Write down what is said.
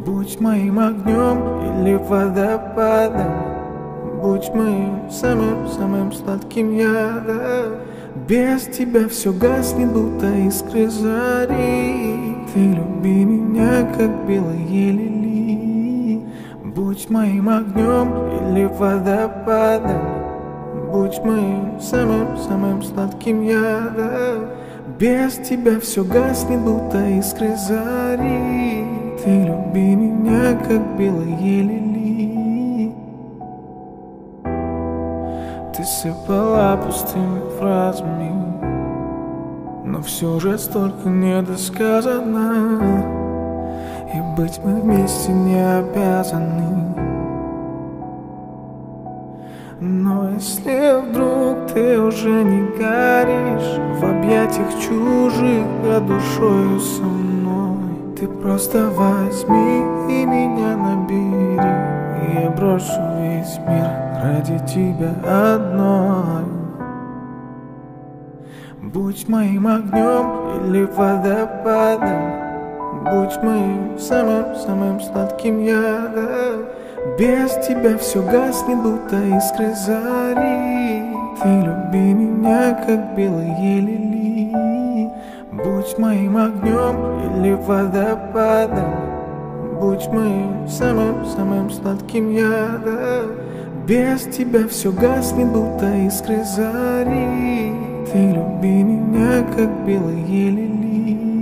Будь моим огнем или водопадом, будь моим самым сладким ядом. Без тебя все гаснет, будто искры зари. Ты люби меня, как белые лилии. Будь моим огнем или водопадом, будь моим самым сладким ядом. Без тебя все гаснет, будто искры зари. Ты люби меня, как белые лилии. Ты сыпала пустыми фразами, но все же столько недосказано, и быть мы вместе не обязаны. Но если вдруг ты уже не горишь в объятиях чужих, а душою со мной, ты просто возьми и меня набери, и я брошу весь мир ради тебя одной. Будь моим огнем или водопадом, будь моим самым сладким ядом. Без тебя все гаснет, будто искры зари. Ты люби меня, как белые лилии. Будь моим огнем или водопадом, будь моим самым сладким ядом. Без тебя все гаснет, будто искры зари. Ты люби меня, как белые лилии.